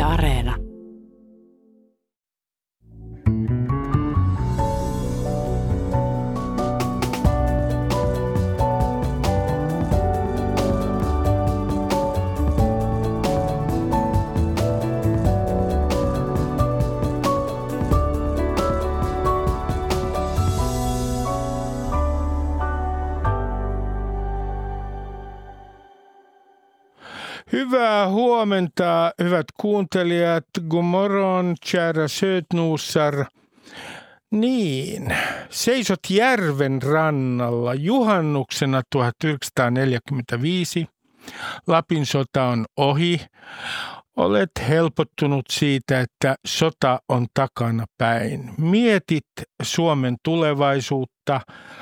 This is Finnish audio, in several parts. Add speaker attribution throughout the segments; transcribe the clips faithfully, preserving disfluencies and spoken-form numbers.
Speaker 1: Areena.
Speaker 2: Hyvää huomenta, hyvät kuuntelijat. God morgon, kära sötnosar. Niin, seisot järven rannalla juhannuksena tuhatyhdeksänsataaneljäkymmentäviisi. Lapin sota on ohi. Olet helpottunut siitä, että sota on takana päin. Mietit Suomen tulevaisuutta,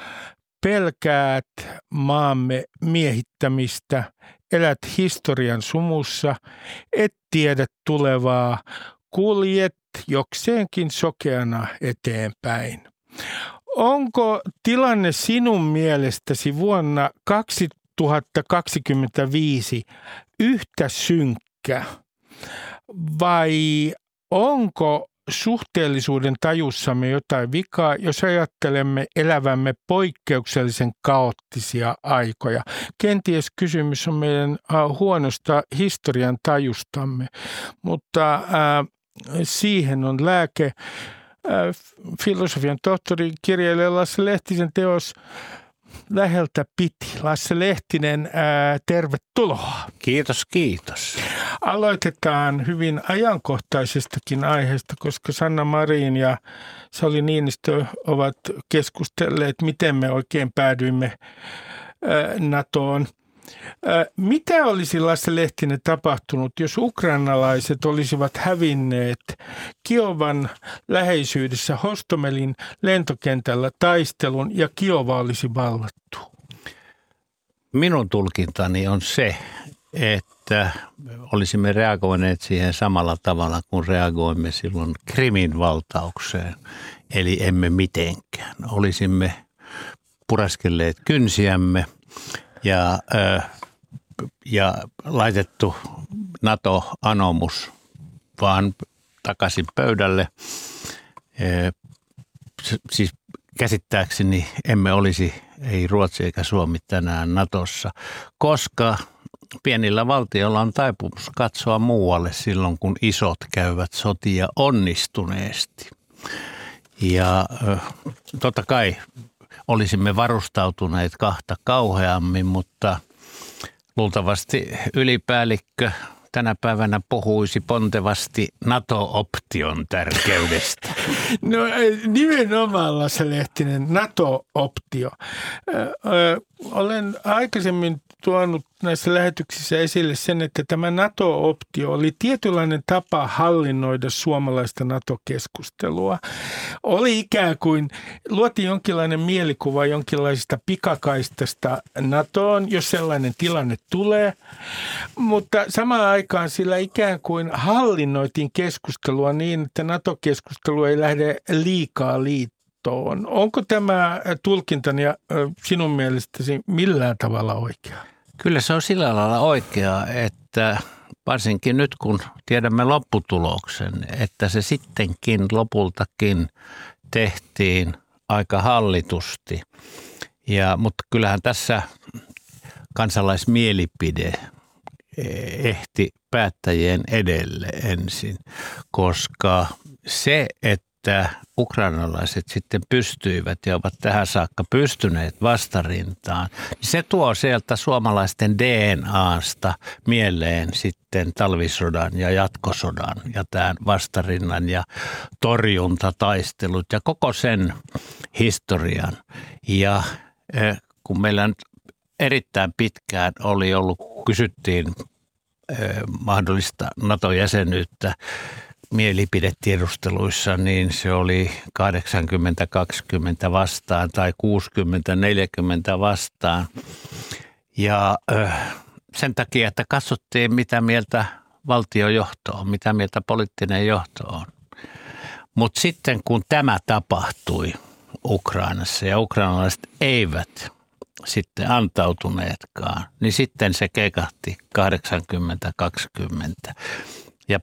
Speaker 2: pelkäät maamme miehittämistä. Elät historian sumussa, et tiedä tulevaa, kuljet jokseenkin sokeana eteenpäin. Onko tilanne sinun mielestäsi vuonna kaksituhattakaksikymmentäviisi yhtä synkkä vai onko suhteellisuuden tajussamme jotain vikaa, jos ajattelemme elävämme poikkeuksellisen kaoottisia aikoja? Kenties kysymys on meidän huonosta historian tajustamme, mutta äh, siihen on lääke. Äh, filosofian tohtori, kirjailija Lasse Lehtisen teos Läheltä piti. Lasse Lehtinen, ää, tervetuloa.
Speaker 3: Kiitos, kiitos.
Speaker 2: Aloitetaan hyvin ajankohtaisestakin aiheesta, koska Sanna Marin ja Sauli Niinistö ovat keskustelleet, miten me oikein päädyimme ää, NATOon. Ää, mitä olisi, Lasse Lehtinen, tapahtunut, jos ukrainalaiset olisivat hävinneet Kiovan läheisyydessä Hostomelin lentokentällä taistelun ja Kiova olisi vallattu?
Speaker 3: Minun tulkintani on se, että olisimme reagoineet siihen samalla tavalla kuin reagoimme silloin Krimin valtaukseen. Eli emme mitenkään. Olisimme puraskelleet kynsiämme ja, ja laitettu NATO-anomus vaan takaisin pöydälle. Siis käsittääkseni emme olisi, ei Ruotsi eikä Suomi tänään NATOssa, koska pienillä valtioilla on taipumus katsoa muualle silloin, kun isot käyvät sotia onnistuneesti. Ja totta kai olisimme varustautuneet kahta kauheammin, mutta luultavasti ylipäällikkö tänä päivänä puhuisi pontevasti NATO-option tärkeydestä.
Speaker 2: No nimenomaan, Lasse Lehtinen, NATO-optio. Ö, olen aikaisemmin tuonut näissä lähetyksissä esille sen, että tämä NATO-optio oli tietynlainen tapa hallinnoida suomalaista NATO-keskustelua. Oli ikään kuin, luotiin jonkinlainen mielikuva jonkinlaisesta pikakaistasta NATOon, jos sellainen tilanne tulee, mutta samaan aikaan sillä ikään kuin hallinnoitiin keskustelua niin, että NATO-keskustelu ei lähde liikaa liittoon. Onko tämä tulkintani sinun mielestäsi millään tavalla oikea?
Speaker 3: Kyllä se on sillä lailla oikea, että varsinkin nyt kun tiedämme lopputuloksen, että se sittenkin lopultakin tehtiin aika hallitusti. Ja, mutta kyllähän tässä kansalaismielipide ehti päättäjien edelle ensin, koska se, että ukrainalaiset sitten pystyivät ja ovat tähän saakka pystyneet vastarintaan, niin se tuo sieltä suomalaisten D N A:sta mieleen sitten talvisodan ja jatkosodan ja tämän vastarinnan ja torjuntataistelut ja koko sen historian. Ja kun meillä nyt erittäin pitkään oli ollut, kysyttiin mahdollista NATO-jäsenyyttä mielipidetiedusteluissa, niin se oli kahdeksankymmentä kaksikymmentä vastaan tai kuusikymmentä neljäkymmentä vastaan. Ja ö, sen takia, että katsottiin, mitä mieltä valtiojohto on, mitä mieltä poliittinen johto on. Mutta sitten kun tämä tapahtui Ukrainassa ja ukrainalaiset eivät sitten antautuneetkaan, niin sitten se keikahti kahdeksankymmentä kaksikymmentä. Ja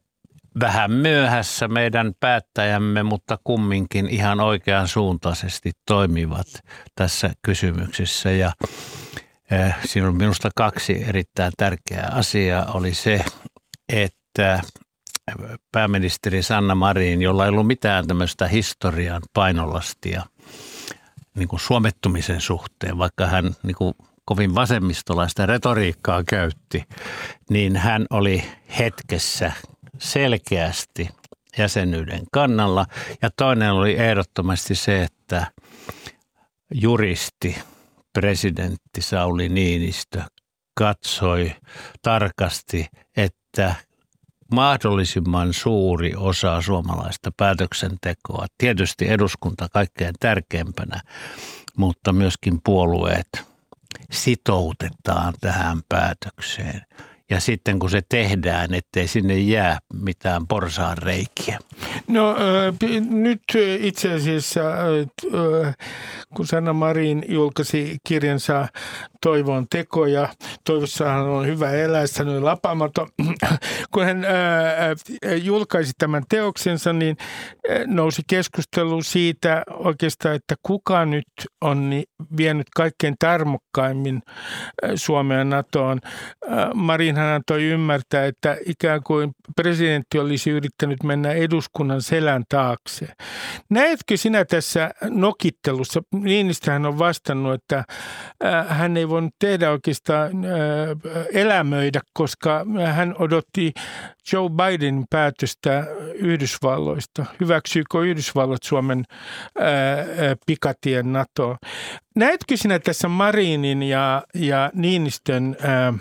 Speaker 3: vähän myöhässä meidän päättäjämme, mutta kumminkin ihan oikean suuntaisesti toimivat tässä kysymyksessä. Ja äh, siinä on minusta kaksi erittäin tärkeää asiaa. Oli se, että pääministeri Sanna Marin, jolla ei ollut mitään tämmöistä historian painolastia niin kuin suomettumisen suhteen, vaikka hän niin kuin kovin vasemmistolaista retoriikkaa käytti, niin hän oli hetkessä selkeästi jäsenyyden kannalla. Ja toinen oli ehdottomasti se, että juristi, presidentti Sauli Niinistö katsoi tarkasti, että mahdollisimman suuri osa suomalaista päätöksentekoa, tietysti eduskunta kaikkein tärkeimpänä, mutta myöskin puolueet sitoutetaan tähän päätökseen. Ja sitten kun se tehdään, ettei sinne jää mitään porsaanreikiä.
Speaker 2: No nyt itse asiassa, kun Sanna Marin julkaisi kirjansa Toivon tekoja, toivossahan on hyvä elää, sanoi Lapamato. Kun hän julkaisi tämän teoksensa, niin nousi keskustelu siitä oikeastaan, että kuka nyt on vienyt kaikkein tarmokkaimmin Suomea NATOon. Marin hän antoi ymmärtää, että ikään kuin presidentti olisi yrittänyt mennä eduskunnan selän taakse. Näetkö sinä tässä nokittelussa, Niinistöhän on vastannut, että hän ei voinut tehdä oikeastaan elämöidä, koska hän odotti Joe Bidenin päätöstä Yhdysvalloista. Hyväksyykö Yhdysvallat Suomen pikatien NATOon? Näetkö sinä tässä Marinin ja, ja Niinistön ää,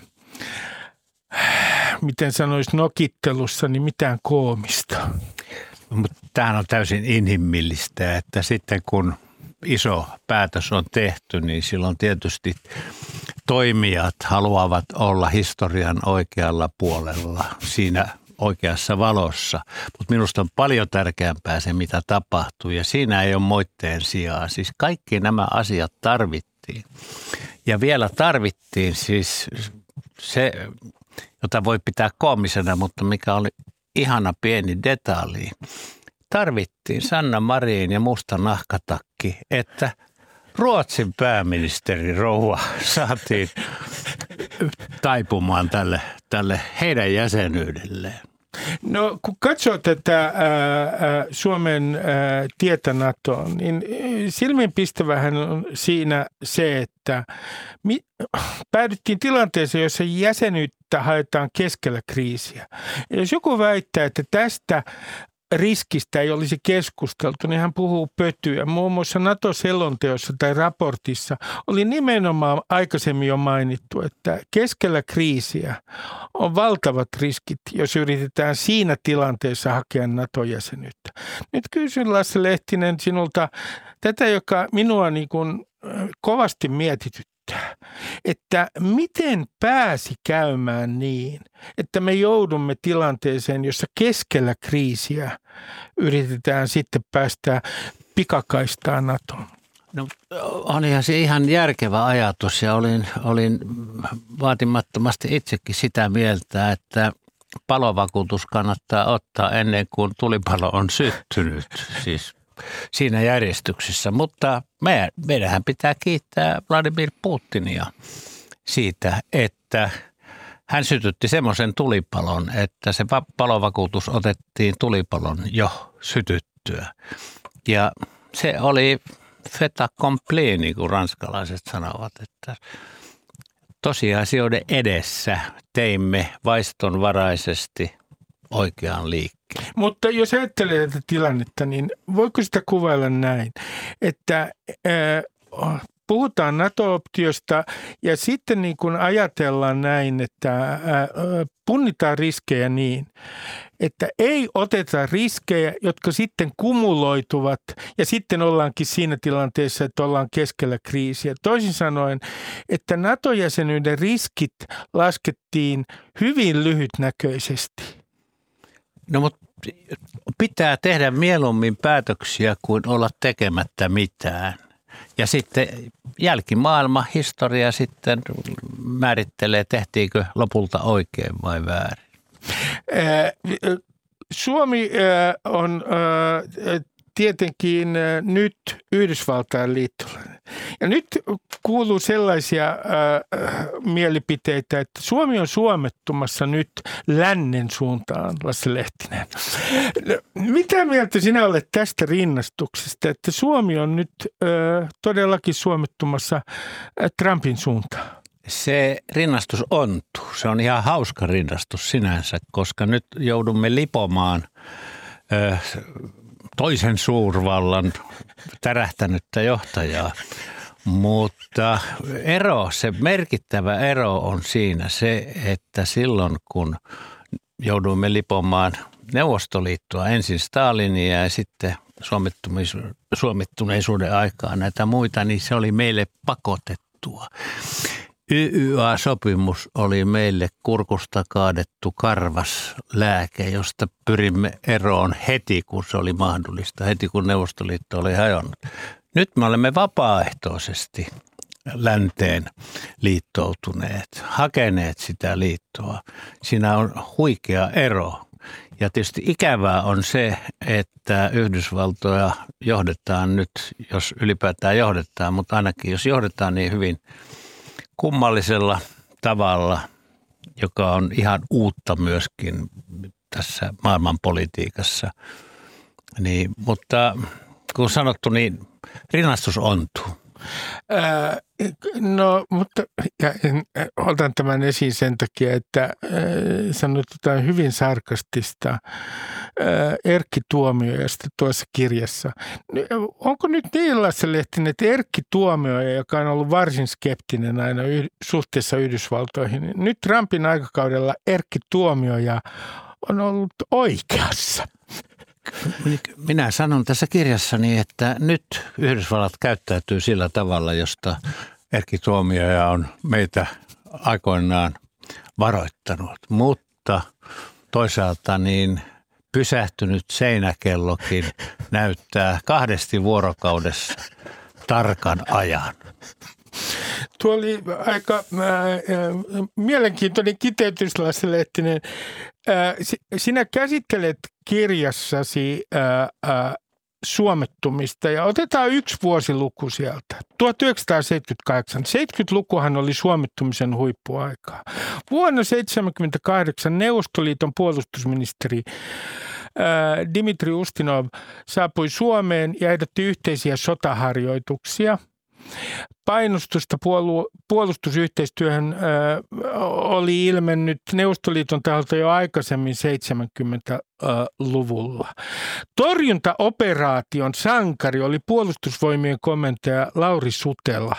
Speaker 2: miten sanoisi, nokittelussa, niin mitään koomista?
Speaker 3: Mutta tämähän on täysin inhimillistä, että sitten kun iso päätös on tehty, niin silloin tietysti toimijat haluavat olla historian oikealla puolella siinä oikeassa valossa. Mutta minusta on paljon tärkeämpää se, mitä tapahtuu, ja siinä ei ole moitteen sijaa. Siis kaikki nämä asiat tarvittiin. Ja vielä tarvittiin siis se, jota voi pitää koomisena, mutta mikä oli ihana pieni detalji. Tarvittiin Sanna Marin ja musta nahkatakki, että Ruotsin pääministeri rouva saatiin taipumaan tälle, tälle heidän jäsenyydelleen.
Speaker 2: No kun katsoo tätä ää, Suomen ää, tietä NATOon, niin silmiinpistävähän on siinä se, että mi, päädyttiin tilanteeseen, jossa jäsenyyttä haetaan keskellä kriisiä. Ja jos joku väittää, että tästä riskistä ei olisi keskusteltu, niin hän puhuu pötyä. Muun muassa NATO-selonteossa tai raportissa oli nimenomaan aikaisemmin jo mainittu, että keskellä kriisiä on valtavat riskit, jos yritetään siinä tilanteessa hakea NATO-jäsenyyttä. Nyt kysyn, Lasse Lehtinen, sinulta tätä, joka minua niin kuin kovasti mietityttää. Että miten pääsi käymään niin, että me joudumme tilanteeseen, jossa keskellä kriisiä yritetään sitten päästä pikakaistaan NATOon?
Speaker 3: No, olihan se ihan järkevä ajatus, ja olin, olin vaatimattomasti itsekin sitä mieltä, että palovakuutus kannattaa ottaa ennen kuin tulipalo on syttynyt, siis siinä järjestyksessä. Mutta me, meidänhän pitää kiittää Vladimir Putinia siitä, että hän sytytti semmoisen tulipalon, että se palovakuutus otettiin tulipalon jo sytyttyä. Ja se oli fait accompli, niin kuin ranskalaiset sanovat, että tosiasioiden edessä teimme vaistonvaraisesti oikean liikkeen.
Speaker 2: Mutta jos ajattelee tätä tilannetta, niin voiko sitä kuvailla näin, että äh, puhutaan NATO-optiosta ja sitten niin kuin ajatellaan näin, että äh, punnitaan riskejä niin, että ei oteta riskejä, jotka sitten kumuloituvat ja sitten ollaankin siinä tilanteessa, että ollaan keskellä kriisiä. Toisin sanoen, että NATO-jäsenyyden riskit laskettiin hyvin lyhytnäköisesti.
Speaker 3: No mutta pitää tehdä mieluummin päätöksiä kuin olla tekemättä mitään. Ja sitten jälkimaailma, historia sitten määrittelee, tehtiinkö lopulta oikein vai väärin.
Speaker 2: Suomi on tietenkin nyt Yhdysvaltain liittolainen. Ja nyt kuuluu sellaisia äh, mielipiteitä, että Suomi on suomettumassa nyt lännen suuntaan, Lasse Lehtinen. Mitä mieltä sinä olet tästä rinnastuksesta, että Suomi on nyt äh, todellakin suomettumassa äh, Trumpin suuntaan?
Speaker 3: Se rinnastus ontuu. Se on ihan hauska rinnastus sinänsä, koska nyt joudumme lipomaan äh, toisen suurvallan tärähtänyttä johtajaa. Mutta ero, se merkittävä ero on siinä se, että silloin kun jouduimme lipomaan Neuvostoliittoa, ensin Stalinia ja sitten suomettuneisuuden aikaa näitä muita, niin se oli meille pakotettua. Y Y A-sopimus oli meille kurkusta kaadettu karvas lääke, josta pyrimme eroon heti, kun se oli mahdollista, heti kun Neuvostoliitto oli hajonnut. Nyt me olemme vapaaehtoisesti länteen liittoutuneet, hakeneet sitä liittoa. Siinä on huikea ero. Ja tietysti ikävää on se, että Yhdysvaltoja johdetaan nyt, jos ylipäätään johdetaan, mutta ainakin jos johdetaan niin hyvin kummallisella tavalla, joka on ihan uutta myöskin tässä maailmanpolitiikassa. Niin, mutta kun sanottu, niin rinnastus ontuu.
Speaker 2: Ää, no, mutta ja, otan tämän esiin sen takia, että ää, sanot jotain hyvin sarkastista ää, Erkki Tuomioijasta tuossa kirjassa. Onko nyt niin, Lasse Lehtinen, että Erkki Tuomioja, joka on ollut varsin skeptinen aina yh, suhteessa Yhdysvaltoihin, niin nyt Trumpin aikakaudella Erkki Tuomioja on ollut oikeassa?
Speaker 3: Minä sanon tässä kirjassani, että nyt Yhdysvallat käyttäytyy sillä tavalla, josta Erkki Tuomioja on meitä aikoinaan varoittanut. Mutta toisaalta niin pysähtynyt seinäkellokin näyttää kahdesti vuorokaudessa tarkan ajan.
Speaker 2: Tuo oli aika äh, mielenkiintoinen kiteytys, Lasse Lehtinen. Äh, sinä käsittelet kirjassasi äh, äh, suomettumista ja otetaan yksi vuosiluku sieltä. tuhatyhdeksänsataaseitsemänkymmentäkahdeksan. seitsemänkymmentälukuhan oli suomettumisen huippuaikaa. Vuonna tuhatyhdeksänsataaseitsemänkymmentäkahdeksan Neuvostoliiton puolustusministeri äh, Dmitri Ustinov saapui Suomeen ja ehdotti yhteisiä sotaharjoituksia. Painostusta puolu- puolustusyhteistyöhön ö, oli ilmennyt Neuvostoliiton taholta jo aikaisemmin seitsemänkymmentäluvulla. Torjuntaoperaation sankari oli puolustusvoimien komentaja Lauri Sutela.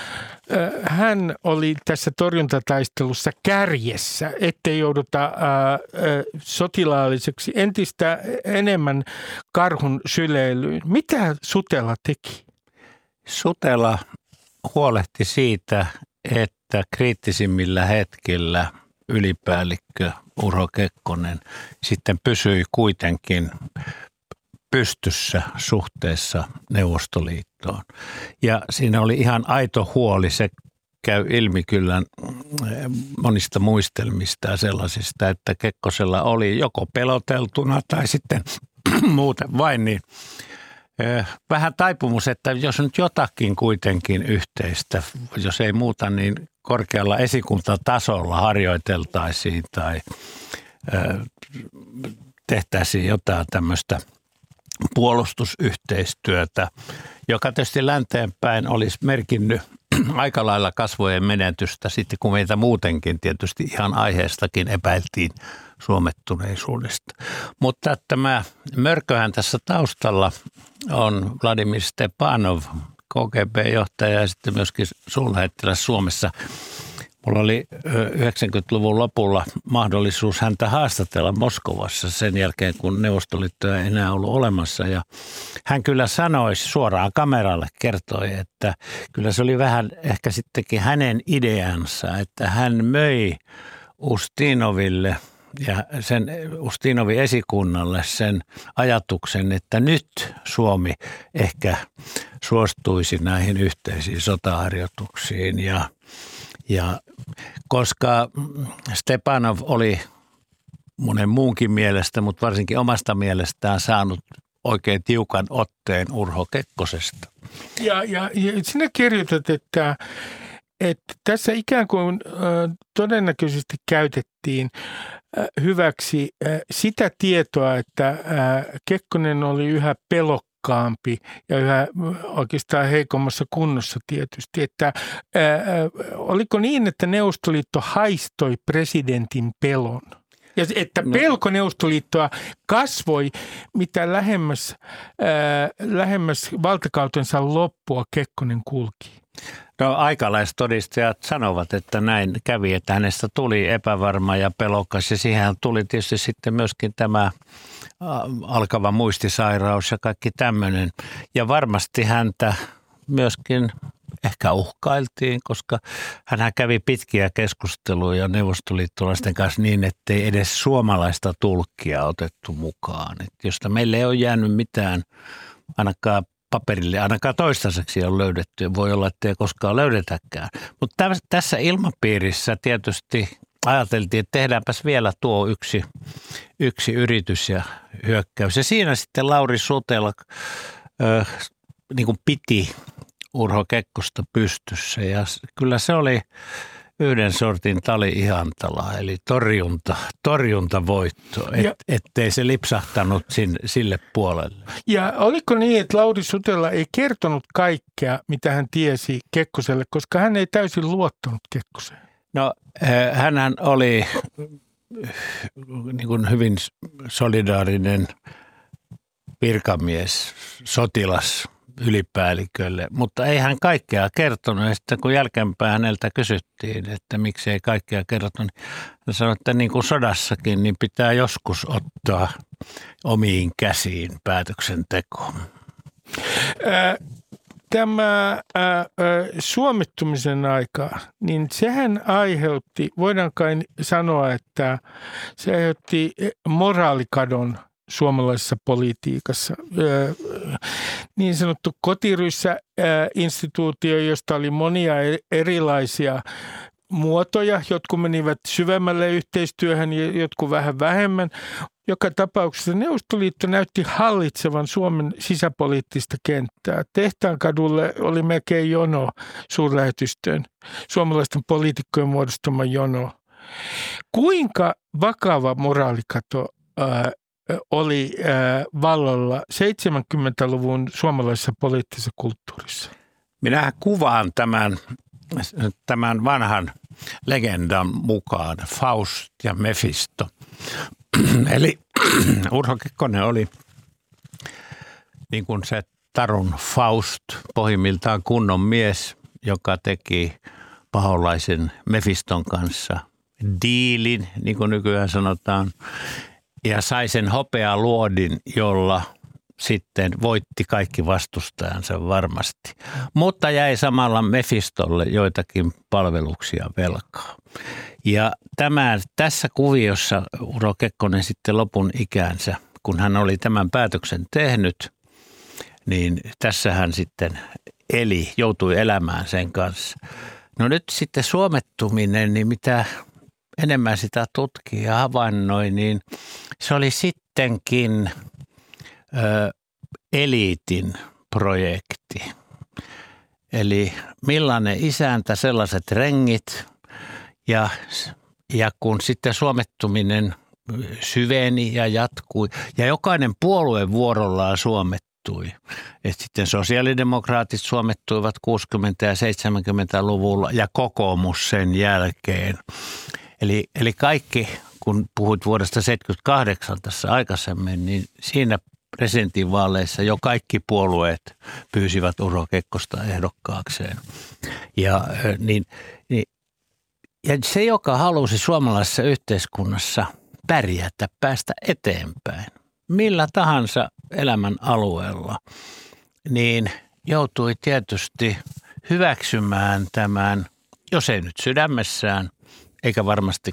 Speaker 2: Hän oli tässä torjuntataistelussa kärjessä, ettei jouduta ä, ä, sotilaalliseksi entistä enemmän karhun syleilyyn. Mitä Sutela teki?
Speaker 3: Sutela huolehti siitä, että kriittisimmillä hetkillä ylipäällikkö Urho Kekkonen sitten pysyi kuitenkin pystyssä suhteessa Neuvostoliittoon. Ja siinä oli ihan aito huoli, se käy ilmi kyllä monista muistelmista ja sellaisista, että Kekkosella oli joko peloteltuna tai sitten muuten vain niin vähän taipumus, että jos nyt jotakin kuitenkin yhteistä, jos ei muuta, niin korkealla esikuntatasolla harjoiteltaisiin tai tehtäisiin jotain tämmöistä puolustusyhteistyötä, joka tietysti länteenpäin olisi merkinnyt aika lailla kasvojen menetystä, sitten kun meitä muutenkin tietysti ihan aiheestakin epäiltiin suomettuneisuudesta. Mutta tämä mörköhän tässä taustalla on Vladimir Stepanov, K G B-johtaja ja sitten myöskin suurlähettiläs Suomessa. Mulla oli yhdeksänkymmentäluvun lopulla mahdollisuus häntä haastatella Moskovassa sen jälkeen, kun Neuvostoliitto ei enää ollut olemassa. Ja hän kyllä sanoi suoraan kameralle, kertoi, että kyllä se oli vähän ehkä sittenkin hänen ideansa, että hän möi Ustinoville ja sen Ustinovin esikunnalle sen ajatuksen, että nyt Suomi ehkä suostuisi näihin yhteisiin sotaharjoituksiin ja, ja koska Stepanov oli monen muunkin mielestä, mutta varsinkin omasta mielestään saanut oikein tiukan otteen Urho Kekkosesta.
Speaker 2: Ja, ja, ja sinä kirjoitat, että, että tässä ikään kuin äh, todennäköisesti käytettiin äh, hyväksi äh, sitä tietoa, että äh, Kekkonen oli yhä pelokkaampi ja yhä oikeastaan heikommassa kunnossa tietysti. Että, ää, oliko niin, että Neuvostoliitto haistoi presidentin pelon? Ja että pelko Neuvostoliittoa kasvoi, mitä lähemmäs, ää, lähemmäs valtakautensa loppua Kekkonen kulki.
Speaker 3: No aikalaistodistajat sanovat, että näin kävi, että hänestä tuli epävarma ja pelokas ja siihen tuli tietysti sitten myöskin tämä alkava muistisairaus ja kaikki tämmöinen. Ja varmasti häntä myöskin ehkä uhkailtiin, koska hän kävi pitkiä keskusteluja neuvostoliittolaisten kanssa niin, ettei edes suomalaista tulkkia otettu mukaan. Et josta meille ei ole jäänyt mitään ainakaan paperille, ainakaan toistaiseksi on löydetty ja voi olla, ettei koskaan löydetäkään. Mutta tässä ilmapiirissä tietysti ajateltiin, että tehdäänpäs vielä tuo yksi, yksi yritys ja hyökkäys. Ja siinä sitten Lauri Sutela ö, niin kuin piti Urho Kekkosta pystyssä ja kyllä se oli yhden sortin tali-ihantala, eli torjunta, torjuntavoitto, et, ettei se lipsahtanut sin, sille puolelle.
Speaker 2: Ja oliko niin, että Lauri Sutela ei kertonut kaikkea, mitä hän tiesi Kekkoselle, koska hän ei täysin luottanut Kekkoseen?
Speaker 3: No hänhän oli niin kuin hyvin solidaarinen virkamies, sotilas ylipäällikölle, mutta ei hän kaikkea kertonut. Ja sitten kun jälkeenpäin häneltä kysyttiin, että miksi ei kaikkea kertonut, niin hän sanoi, että niin kuin sodassakin, niin pitää joskus ottaa omiin käsiin päätöksentekoon.
Speaker 2: Tämä ää, suomittumisen aika, niin sehän aiheutti, voidaan kai sanoa, että se aiheutti moraalikadon suomalaisessa politiikassa. Niin sanottu kotiryssä-instituutio, josta oli monia erilaisia muotoja, jotkut menivät syvemmälle yhteistyöhön ja jotkut vähän vähemmän. Joka tapauksessa Neuvostoliitto näytti hallitsevan Suomen sisäpoliittista kenttää. Tehtaankadulle oli melkein jono suurlähetystöön, suomalaisten poliitikkojen muodostama jono. Kuinka vakava moraalikato ää, oli ää, vallalla seitsemänkymmentäluvun suomalaisessa poliittisessa kulttuurissa?
Speaker 3: Minä kuvaan tämän, tämän vanhan legendan mukaan Faust ja Mefisto. Eli Urho Kekkonen oli niin kuin se Tarun Faust, pohjimmiltaan kunnon mies, joka teki paholaisen Mefiston kanssa diilin, niin kuin nykyään sanotaan, ja sai sen hopealuodin, jolla sitten voitti kaikki vastustajansa varmasti. Mutta jäi samalla Mefistolle joitakin palveluksia velkaa. Ja tämä, tässä kuviossa Urho Kekkonen sitten lopun ikänsä, kun hän oli tämän päätöksen tehnyt, niin tässä hän sitten eli, joutui elämään sen kanssa. No nyt sitten suomettuminen, niin mitä enemmän sitä tutkii ja havainnoi, niin se oli sittenkin ö, eliitin projekti. Eli millainen isäntä, sellaiset rengit. Ja, ja kun sitten suomettuminen syveni ja jatkui ja jokainen puolue vuorollaan suomettui. Et sitten sosiaalidemokraatit suomettuivat kuusikymmentä- ja seitsemänkymmentäluvulla ja kokoomus sen jälkeen. Eli, eli kaikki, kun puhuit vuodesta seitsemänkymmentäkahdeksan tässä aikaisemmin, niin siinä presidentinvaaleissa jo kaikki puolueet pyysivät Urho Kekkosta ehdokkaakseen. Ja niin, niin Ja se, joka halusi suomalaisessa yhteiskunnassa pärjätä, päästä eteenpäin, millä tahansa elämän alueella, niin joutui tietysti hyväksymään tämän, jos ei nyt sydämessään, eikä varmasti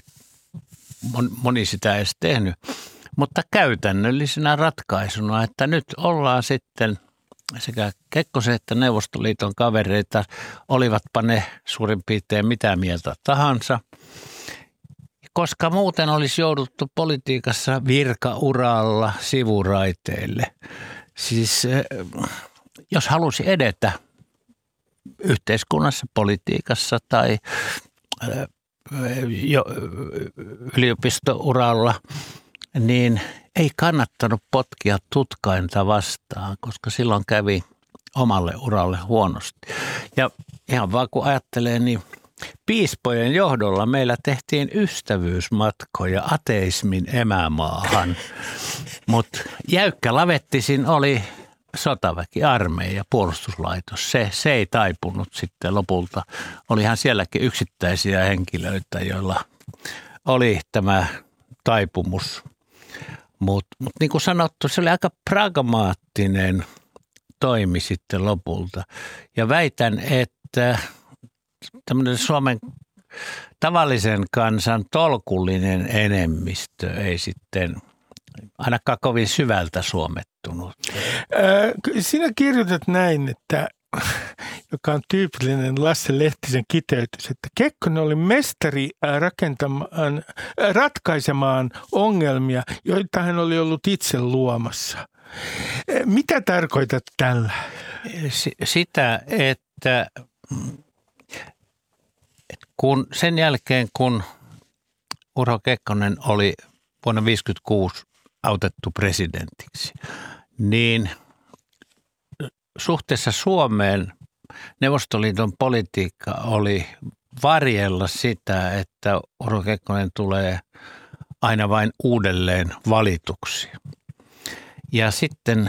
Speaker 3: moni sitä edes tehnyt, mutta käytännöllisenä ratkaisuna, että nyt ollaan sitten sekä Kekkosen että Neuvostoliiton kavereita, olivatpa ne suurin piirtein mitä mieltä tahansa. koska muuten olisi jouduttu politiikassa virkauralla sivuraiteille. Siis jos halusi edetä yhteiskunnassa, politiikassa tai jo yliopistouralla, niin ei kannattanut potkia tutkainta vastaan, koska silloin kävi omalle uralle huonosti. Ja ihan vaan kun ajattelee, niin piispojen johdolla meillä tehtiin ystävyysmatkoja ateismin emämaahan, mutta jäykkä lavettisin oli sotaväki, armeija, puolustuslaitos. Se, se ei taipunut sitten lopulta. Olihan sielläkin yksittäisiä henkilöitä, joilla oli tämä taipumus. Mutta mut niin kuin sanottu, se oli aika pragmaattinen toimi sitten lopulta. Ja väitän, että tämmöinen Suomen tavallisen kansan tolkullinen enemmistö ei sitten ainakaan kovin syvältä suomettunut.
Speaker 2: Sinä kirjoitat näin, että, joka on tyypillinen Lasse Lehtisen kiteytys, että Kekkonen oli mestari rakentamaan, ratkaisemaan ongelmia, joita hän oli ollut itse luomassa. Mitä tarkoitat tällä?
Speaker 3: Sitä, että kun sen jälkeen, kun Urho Kekkonen oli vuonna tuhatyhdeksänsataaviisikymmentäkuusi autettu presidentiksi, niin suhteessa Suomeen Neuvostoliiton politiikka oli varjella sitä, että Urho Kekkonen tulee aina vain uudelleen valituksi. Ja sitten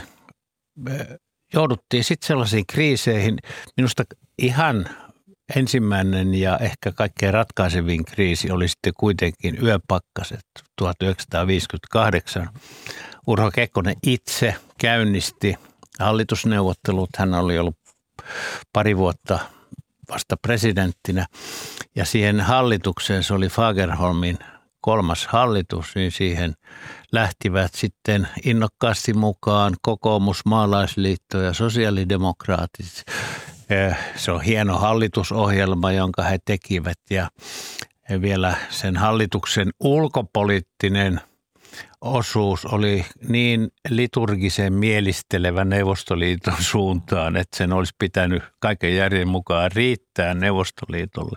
Speaker 3: jouduttiin sitten sellaisiin kriiseihin, minusta ihan ensimmäinen ja ehkä kaikkein ratkaisevin kriisi oli sitten kuitenkin yöpakkaset tuhatyhdeksänsataaviisikymmentäkahdeksan. Urho Kekkonen itse käynnisti hallitusneuvottelut. Hän oli ollut pari vuotta vasta presidenttinä ja siihen hallitukseen, se oli Fagerholmin kolmas hallitus, niin siihen lähtivät sitten innokkaasti mukaan kokoomus, maalaisliitto ja sosiaalidemokraatit. Se on hieno hallitusohjelma, jonka he tekivät ja vielä sen hallituksen ulkopoliittinen osuus oli niin liturgisen mielistelevä Neuvostoliiton suuntaan, että sen olisi pitänyt kaiken järjen mukaan riittää Neuvostoliitolle.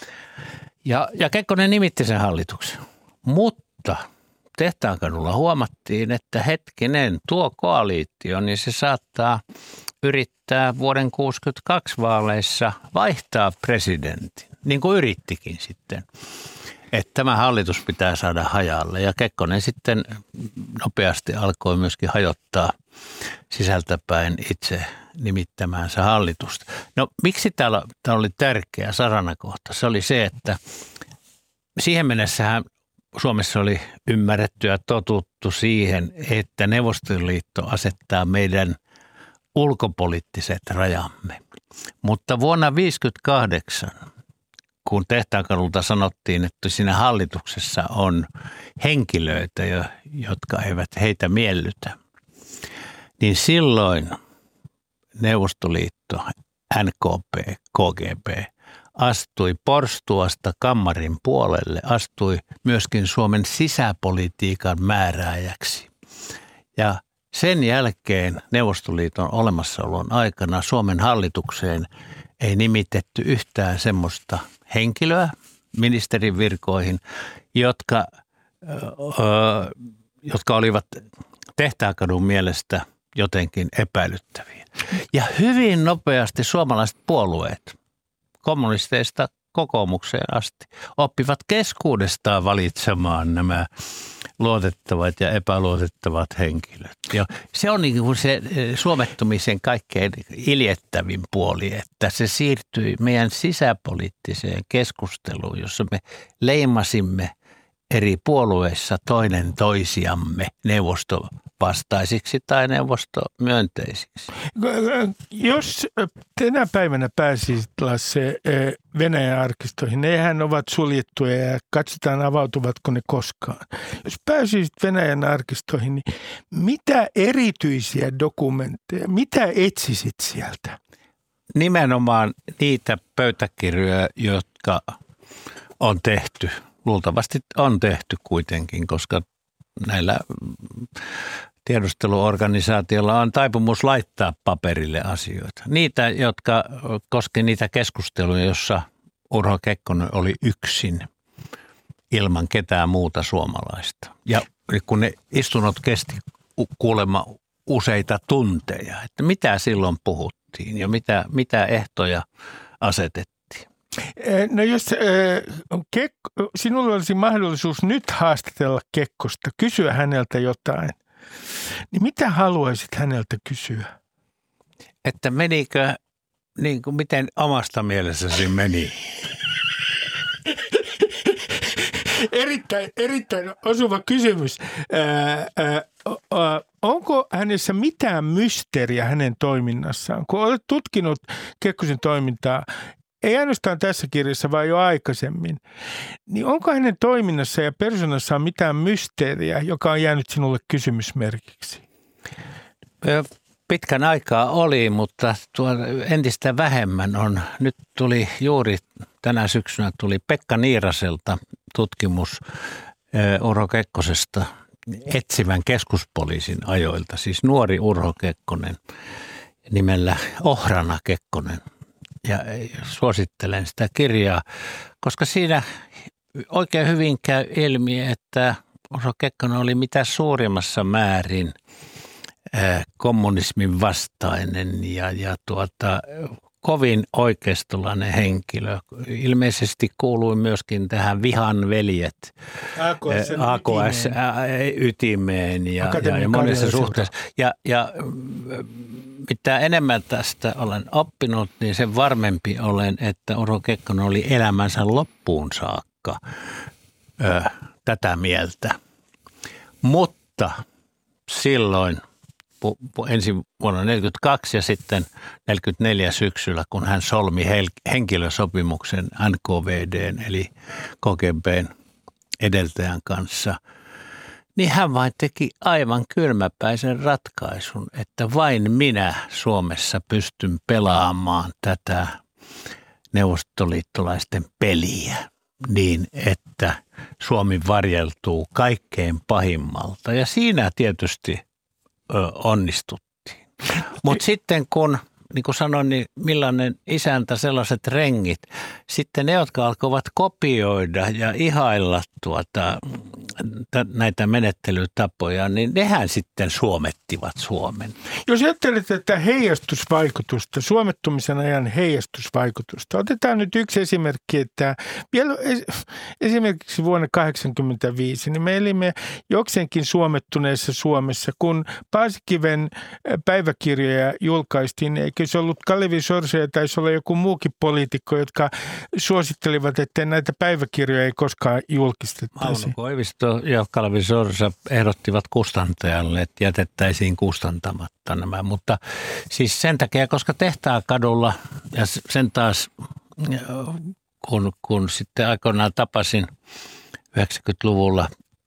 Speaker 3: Ja, ja Kekkonen nimitti sen hallituksen, mutta Tehtaankadulla huomattiin, että hetkinen, tuo koaliitio, niin se saattaa yrittää vuoden kuusikymmentäkaksi vaaleissa vaihtaa presidentin, niin kuin yrittikin sitten. Että tämä hallitus pitää saada hajalle ja Kekkonen sitten nopeasti alkoi myöskin hajottaa sisältäpäin itse nimittämäänsä hallitusta. No miksi täällä, täällä oli tärkeä saranakohta? Se oli se, että siihen mennessähän Suomessa oli ymmärretty ja totuttu siihen, että Neuvostoliitto asettaa meidän ulkopoliittiset rajamme. Mutta vuonna tuhatyhdeksänsataaviisikymmentäkahdeksan, kun Tehtaankadulta sanottiin, että siinä hallituksessa on henkilöitä, jotka eivät heitä miellytä, niin silloin Neuvostoliitto, N K P, K G B astui porstuasta kammarin puolelle, astui myöskin Suomen sisäpolitiikan määrääjäksi. Ja sen jälkeen Neuvostoliiton olemassaolon aikana Suomen hallitukseen ei nimitetty yhtään semmoista henkilöä ministerin virkoihin, jotka, ö, jotka olivat Tehtaankadun mielestä jotenkin epäilyttäviä. Ja hyvin nopeasti suomalaiset puolueet, kommunisteista kokoomukseen asti, oppivat keskuudestaan valitsemaan nämä luotettavat ja epäluotettavat henkilöt. Ja se on niin kuin se suomettumisen kaikkein iljettävin puoli, että se siirtyi meidän sisäpoliittiseen keskusteluun, jossa me leimasimme eri puolueissa toinen toisiamme neuvostovastaisiksi tai neuvostomyönteisiksi.
Speaker 2: Jos tänä päivänä pääsisit, Lasse, Venäjän arkistoihin, nehän ovat suljettuja ja katsotaan avautuvatko ne koskaan. Jos pääsisit Venäjän arkistoihin, niin mitä erityisiä dokumentteja, mitä etsisit sieltä?
Speaker 3: Nimenomaan niitä pöytäkirjoja, jotka on tehty luultavasti on tehty kuitenkin, koska näillä tiedusteluorganisaatioilla on taipumus laittaa paperille asioita. Niitä, jotka koski niitä keskusteluja, jossa Urho Kekkonen oli yksin ilman ketään muuta suomalaista. Ja kun ne istunnot kesti kuulemma useita tunteja, että mitä silloin puhuttiin ja mitä, mitä ehtoja asetettiin.
Speaker 2: No jos äh, Kekko, sinulla olisi mahdollisuus nyt haastatella Kekkosta, kysyä häneltä jotain, niin mitä haluaisit häneltä kysyä?
Speaker 3: Että menikö, niin kuin miten omasta mielessäsi meni?
Speaker 2: Erittäin, erittäin osuva kysymys. Ää, ää, onko hänessä mitään mysteeriä hänen toiminnassaan? Kun olet tutkinut Kekkosen toimintaa, ei ainoastaan tässä kirjassa, vaan jo aikaisemmin, niin onko hänen toiminnassa ja persoonassaan mitään mysteeriä, joka on jäänyt sinulle kysymysmerkiksi?
Speaker 3: Pitkän aikaa oli, mutta tuo entistä vähemmän on. Nyt tuli juuri tänä syksynä tuli Pekka Niiraselta tutkimus Urho Kekkosesta etsivän keskuspoliisin ajoilta. Siis nuori Urho Kekkonen nimellä Ohrana Kekkonen. Ja suosittelen sitä kirjaa, koska siinä oikein hyvin käy ilmi, että Urho Kekkonen oli mitä suurimmassa määrin kommunismin vastainen ja, ja tuota, kovin oikeistolainen henkilö. Ilmeisesti kuului myöskin tähän Vihan veljet A K S-ytimeen ja, ja, ja monessa suhteessa. Ja, ja mitä enemmän tästä olen oppinut, niin sen varmempi olen, että Urho Kekkonen oli elämänsä loppuun saakka ö, tätä mieltä. Mutta silloin ensin vuonna neljäkymmentäkaksi ja sitten neljäkymmentäneljä syksyllä, kun hän solmi henkilösopimuksen N K V D:n eli K G B:n edeltäjän kanssa, niin hän vain teki aivan kylmäpäisen ratkaisun, että vain minä Suomessa pystyn pelaamaan tätä neuvostoliittolaisten peliä niin, että Suomi varjeltuu kaikkein pahimmalta. Ja siinä tietysti onnistuttiin. Mutta sitten kun, niin kuin sanoin, niin millainen isäntä sellaiset rengit, sitten ne, jotka alkoivat kopioida ja ihailla tuota, t- näitä menettelytapoja, niin nehän sitten suomettivat Suomen.
Speaker 2: Jos ajattelet tätä heijastusvaikutusta, suomettumisen ajan heijastusvaikutusta, otetaan nyt yksi esimerkki, että vielä esimerkiksi vuonna tuhatyhdeksänsataakahdeksankymmentäviisi, niin me elimme jokseenkin suomettuneessa Suomessa, kun Paasikiven päiväkirjoja julkaistiin, eikö se ollut Kalevi Sorsa ja taisi olla joku muukin poliitikko, jotka suosittelivat, että näitä päiväkirjoja ei koskaan julkistettaisi.
Speaker 3: Mauno Koivisto ja Kalevi Sorsa ehdottivat kustantajalle, että jätettäisiin kustantamatta nämä, mutta siis sen takia, koska Tehtaankadulla ja sen taas, kun, kun sitten aikoinaan tapasin yhdeksänkymmentäluvulla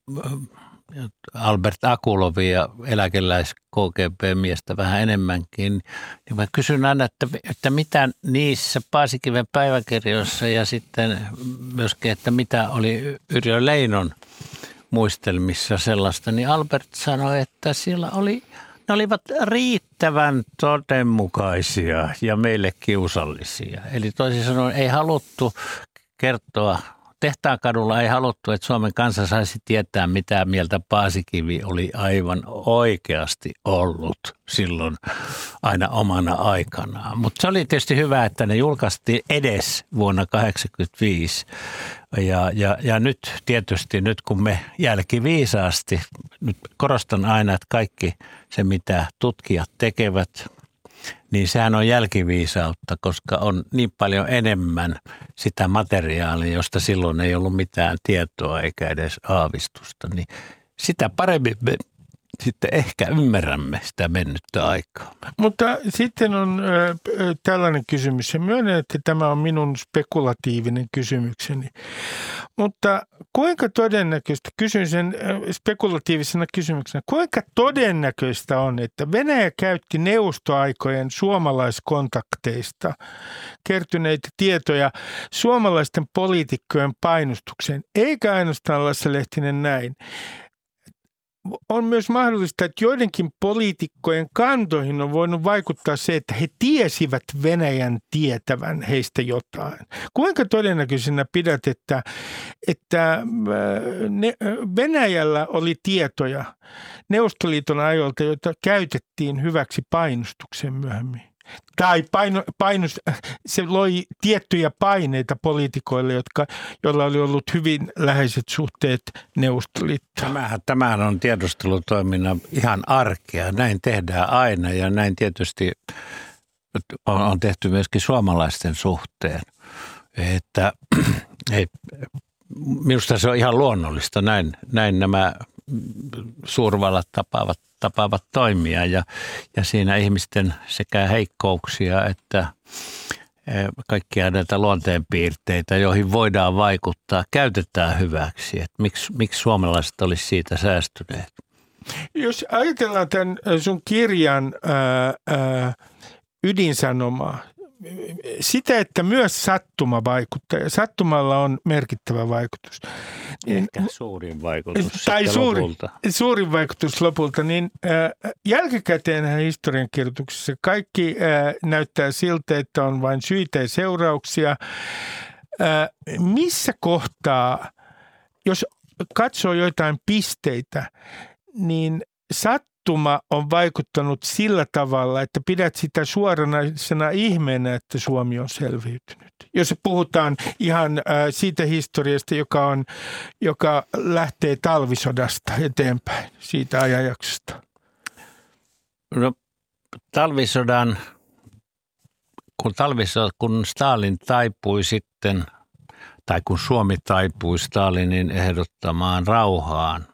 Speaker 3: Albert Akulovia, eläkeläis K G B-miestä vähän enemmänkin, niin mä kysyn aina, että, että mitä niissä Paasikiven päiväkirjoissa ja sitten myöskin, että mitä oli Yrjö Leinon muistelmissa sellaista, niin Albert sanoi, että siellä oli, ne olivat riittävän todenmukaisia ja meille kiusallisia. Eli toisin sanoen ei haluttu kertoa, Tehtaankadulla ei haluttu, että Suomen kansa saisi tietää, mitä mieltä Paasikivi oli aivan oikeasti ollut silloin aina omana aikanaan. Mutta se oli tietysti hyvä, että ne julkaistiin edes vuonna tuhatyhdeksänsataakahdeksankymmentäviisi. Ja, ja, ja nyt tietysti, nyt kun me jälkiviisaasti, nyt korostan aina, että kaikki se, mitä tutkijat tekevät, niin sehän on jälkiviisautta, koska on niin paljon enemmän sitä materiaalia, josta silloin ei ollut mitään tietoa eikä edes aavistusta. Niin sitä paremmin me sitten ehkä ymmärrämme sitä mennyttä aikaa.
Speaker 2: Mutta sitten on ö, tällainen kysymys, ja myönnän, että tämä on minun spekulatiivinen kysymykseni. Mutta kuinka todennäköistä, kysyn sen spekulatiivisena kysymyksenä, kuinka todennäköistä on, että Venäjä käytti neuvostoaikojen suomalaiskontakteista kertyneitä tietoja suomalaisten poliitikkojen painostukseen, eikä ainoastaan Lasse Lehtinen näin. On myös mahdollista, että joidenkin poliitikkojen kantoihin on voinut vaikuttaa se, että he tiesivät Venäjän tietävän heistä jotain. Kuinka todennäköisenä pidät, että, että ne, Venäjällä oli tietoja Neuvostoliiton ajoilta, joita käytettiin hyväksi painostukseen myöhemmin? Tai paino, painus, se loi tiettyjä paineita poliitikoille, jotka, joilla oli ollut hyvin läheiset suhteet Neuvostoliittoon.
Speaker 3: Tämähän, tämähän on tiedustelutoiminnan ihan arkea. Näin tehdään aina ja näin tietysti on, on tehty myöskin suomalaisten suhteen. Että, ei, minusta se on ihan luonnollista. Näin, näin nämä suurvallat tapaavat. tapaavat toimia ja, ja siinä ihmisten sekä heikkouksia että kaikkia näitä luonteenpiirteitä, joihin voidaan vaikuttaa, käytetään hyväksi. Että miksi, miksi suomalaiset olisi siitä säästyneet?
Speaker 2: Jos ajatellaan tämän sun kirjan ää, ää, ydinsanomaa, sitä, että myös sattuma vaikuttaa ja sattumalla on merkittävä vaikutus.
Speaker 3: Niin, ehkä suurin vaikutus
Speaker 2: tai suuri,
Speaker 3: lopulta.
Speaker 2: Suurin vaikutus lopulta, niin äh, jälkikäteen historiankirjoituksessa kaikki äh, näyttää siltä, että on vain syitä ja seurauksia. Äh, missä kohtaa, jos katsoo joitain pisteitä, niin sattuma on vaikuttanut sillä tavalla, että pidät sitä suoranaisena ihmeenä, että Suomi on selviytynyt. Jos puhutaan ihan äh, siitä historiasta, joka, on, joka lähtee talvisodasta eteenpäin, siitä ajanjaksosta.
Speaker 3: No, talvisodan, kun, talvisodan, kun Stalin taipui sitten, tai kun Suomi taipui Stalinin ehdottamaan rauhaan,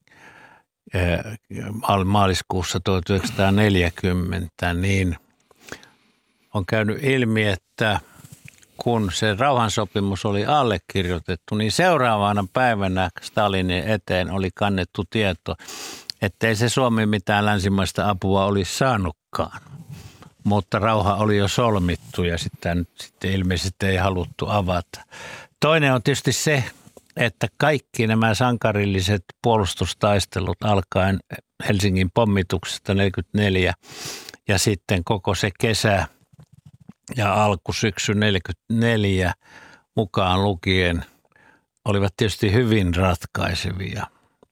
Speaker 3: maaliskuussa tuhatyhdeksänsataaneljäkymmentä, niin on käynyt ilmi, että kun se rauhansopimus oli allekirjoitettu, niin seuraavana päivänä Stalinin eteen oli kannettu tieto, ettei se Suomi mitään länsimaista apua olisi saanutkaan. Mutta rauha oli jo solmittu ja sitten, sitten ilmeisesti ei haluttu avata. Toinen on tietysti se, että kaikki nämä sankarilliset puolustustaistelut alkaen Helsingin pommituksesta neljäkymmentäneljä ja sitten koko se kesä ja alkusyksy neljäkymmentäneljä mukaan lukien olivat tietysti hyvin ratkaisevia.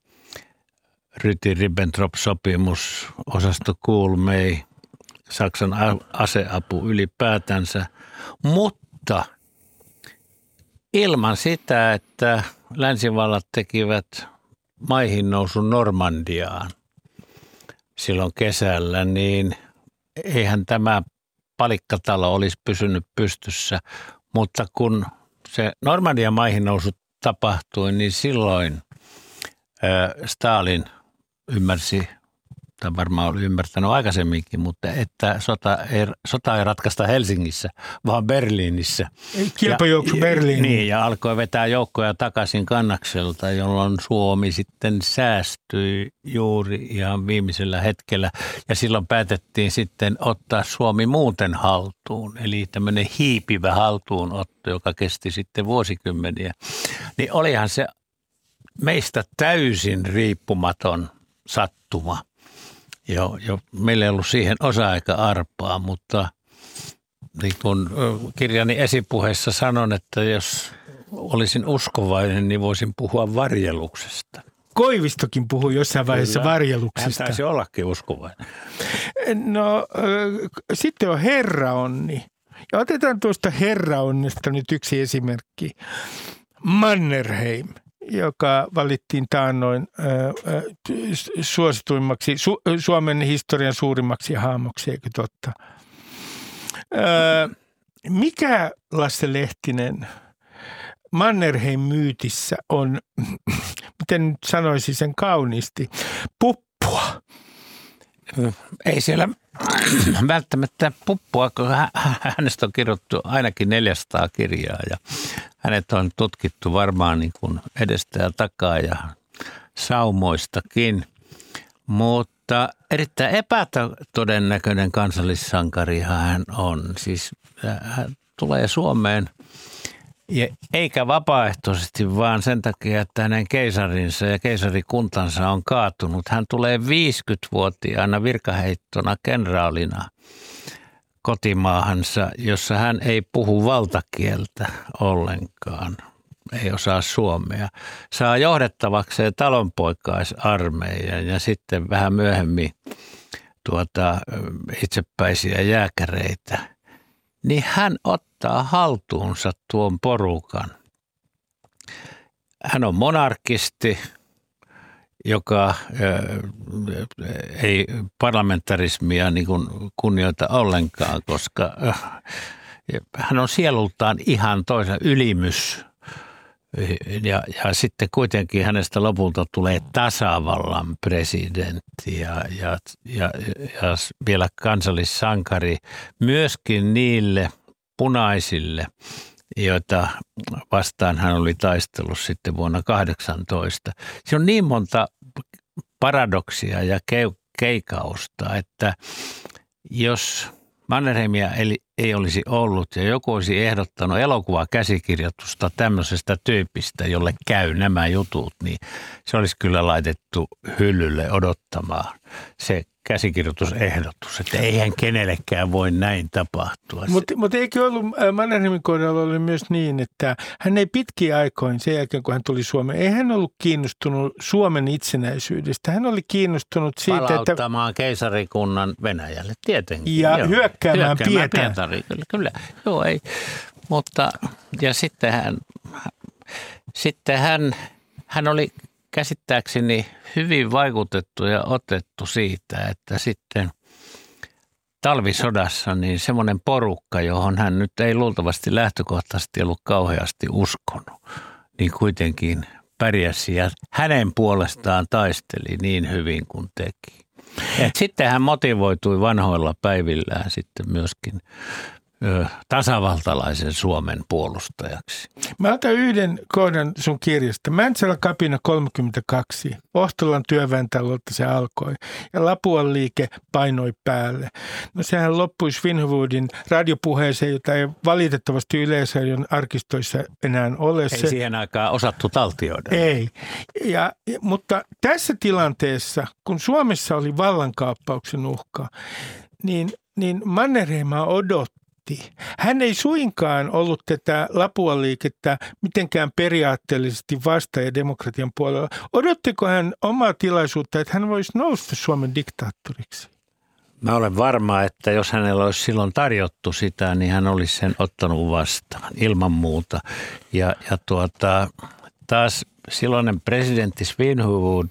Speaker 3: Ryti-Ribbentrop-sopimus, osasto Kuhlmei, Saksan aseapu ylipäätänsä, mutta ilman sitä, että länsivallat tekivät maihin nousun Normandiaan silloin kesällä, niin eihän tämä palikkatalo olisi pysynyt pystyssä. Mutta kun se Normandian maihin nousu tapahtui, niin silloin Stalin ymmärsi, tai varmaan oli ymmärtänyt aikaisemminkin, mutta että sota ei, sota ei ratkaista Helsingissä, vaan Berliinissä.
Speaker 2: Kilpajuoksu Berliiniin.
Speaker 3: Niin, ja alkoi vetää joukkoja takaisin Kannakselta, jolloin Suomi sitten säästyi juuri ihan viimeisellä hetkellä. Ja silloin päätettiin sitten ottaa Suomi muuten haltuun, eli tämmöinen hiipivä haltuunotto, joka kesti sitten vuosikymmeniä. Niin olihan se meistä täysin riippumaton sattuma. Jo, jo, meillä ei ollut siihen osa-aika-arpaa, mutta niin kun kirjani esipuheessa sanon, että jos olisin uskovainen, niin voisin puhua varjeluksesta.
Speaker 2: Koivistokin puhui jossain vaiheessa
Speaker 3: Kyllä.
Speaker 2: varjeluksesta.
Speaker 3: Hän taisi ollakin uskovainen.
Speaker 2: No sitten on herraonni. Ja otetaan tuosta herraonnesta nyt yksi esimerkki. Mannerheim, joka valittiin taannoin äh, suosituimmaksi, Su- Suomen historian suurimmaksi haamoksi, eikö totta? Äh, mikä, Lasse Lehtinen, Mannerheim-myytissä on, miten nyt sanoisin sen kauniisti, puppua?
Speaker 3: ei siellä välttämättä puppua, kun hänestä on kirjoittu ainakin neljäsataa kirjaa ja hänet on tutkittu varmaan niin kuin edestä ja takaa ja saumoistakin, mutta erittäin epätodennäköinen kansallissankari hän on. Siis hän tulee Suomeen ja eikä vapaaehtoisesti, vaan sen takia, että hänen keisarinsa ja keisarikuntansa on kaatunut. Hän tulee viisikymmentävuotiaana virkaheittona kenraalina kotimaahansa, jossa hän ei puhu valtakieltä ollenkaan, ei osaa suomea. Saa johdettavakseen talonpoikaisarmeijan ja sitten vähän myöhemmin tuota, itsepäisiä jääkäreitä. Niin hän ottaa haltuunsa tuon porukan. Hän on monarkisti, joka ei parlamentarismia niin kuin kunnioita ollenkaan, koska hän on sielultaan ihan toisen ylimys. Ja, ja sitten kuitenkin hänestä lopulta tulee tasavallan presidentti ja, ja, ja, ja vielä kansallissankari myöskin niille punaisille, joita vastaan hän oli taistellut sitten vuonna kahdeksantoista. Se on niin monta paradoksia ja keikausta, että jos Mannerheimia ei olisi ollut ja joku olisi ehdottanut elokuvakäsikirjoitusta tämmöisestä tyypistä, jolle käy nämä jutut, niin se olisi kyllä laitettu hyllylle odottamaan se käsikirjoitusehdotus, että eihän kenellekään voi näin tapahtua.
Speaker 2: Mutta mut eikö ollut, Mannerheimin kohdalla oli myös niin, että hän ei pitkiä aikoin sen jälkeen, kun hän tuli Suomeen, ei hän ollut kiinnostunut Suomen itsenäisyydestä. Hän oli kiinnostunut siitä,
Speaker 3: palauttamaan että keisarikunnan Venäjälle tietenkin.
Speaker 2: Ja joo, hyökkäämään, hyökkäämään
Speaker 3: Pietariin. Kyllä, kyllä. Joo, ei. Mutta, ja sitten hän, sitten hän, hän oli käsittääkseni hyvin vaikutettu ja otettu siitä, että sitten talvisodassa niin semmoinen porukka, johon hän nyt ei luultavasti lähtökohtaisesti ollut kauheasti uskonut, niin kuitenkin pärjäsi ja hänen puolestaan taisteli niin hyvin kuin teki. Et sitten hän motivoitui vanhoilla päivillään sitten myöskin ö, tasavaltalaisen Suomen puolustajaksi.
Speaker 2: Mä otan yhden kohdan sun kirjasta. Mäntsälän kapina kolmekymmentäkaksi. Ohtolan työväentalolta se alkoi ja Lapuan liike painoi päälle. No sehän loppui Svinhufvudin radiopuheeseen, jota ei valitettavasti Yleisradion arkistoissa enää ole.
Speaker 3: Ei se siihen aikaan osattu taltioida.
Speaker 2: Ei. Ja, mutta tässä tilanteessa, kun Suomessa oli vallankaappauksen uhka, niin, niin Mannerheima odotti. Hän ei suinkaan ollut tätä Lapuan liikettä mitenkään periaatteellisesti vasta- ja demokratian puolella. Odottiko hän omaa tilaisuutta, että hän voisi nousta Suomen diktaattoriksi?
Speaker 3: Mä olen varma, että jos hänellä olisi silloin tarjottu sitä, niin hän olisi sen ottanut vastaan ilman muuta. Ja, ja tuota, taas silloinen presidentti Svinhufvud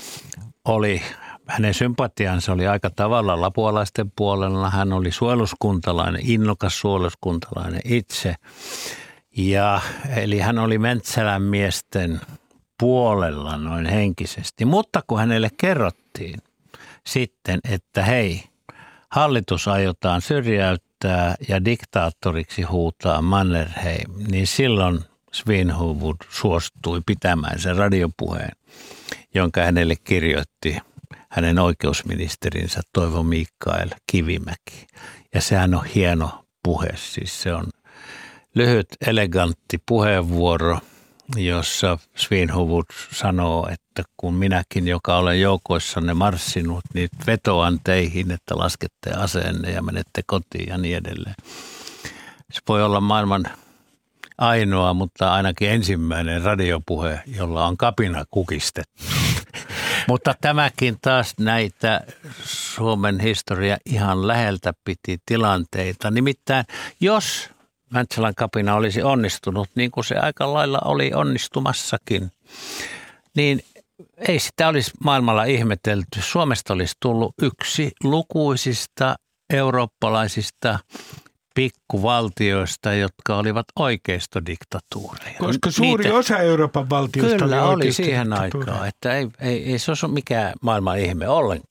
Speaker 3: oli, hänen sympatiansa oli aika tavalla lapualaisten puolella. Hän oli suojeluskuntalainen, innokas suojeluskuntalainen itse. Ja, eli hän oli Mäntsälän miesten puolella noin henkisesti. Mutta kun hänelle kerrottiin sitten, että hei, hallitus aiotaan syrjäyttää ja diktaattoriksi huutaa Mannerheim, niin silloin Svinhufvud suostui pitämään sen radiopuheen, jonka hänelle kirjoitti hänen oikeusministerinsä Toivo Mikael Kivimäki. Ja sehän on hieno puhe, siis se on lyhyt, elegantti puheenvuoro, jossa Svinhufvud sanoo, että kun minäkin, joka olen joukoissanne marssinut, niin vetoan teihin, että laskette aseenne ja menette kotiin ja niin edelleen. Se voi olla maailman ainoa, mutta ainakin ensimmäinen radiopuhe, jolla on kapina kukistettu. Mutta tämäkin taas näitä Suomen historia ihan läheltä piti tilanteita. Nimittäin jos Mäntsälän kapina olisi onnistunut, niin kuin se aika lailla oli onnistumassakin, niin ei sitä olisi maailmalla ihmetelty. Suomesta olisi tullut yksi lukuisista eurooppalaisista pikkuvaltioista, jotka olivat oikeistodiktatuureja.
Speaker 2: Koska suuri Niitä, osa Euroopan valtioista
Speaker 3: kyllä oli, oli siihen aikaan, että ei, ei, ei se olisi mikään maailman ihme ollenkaan.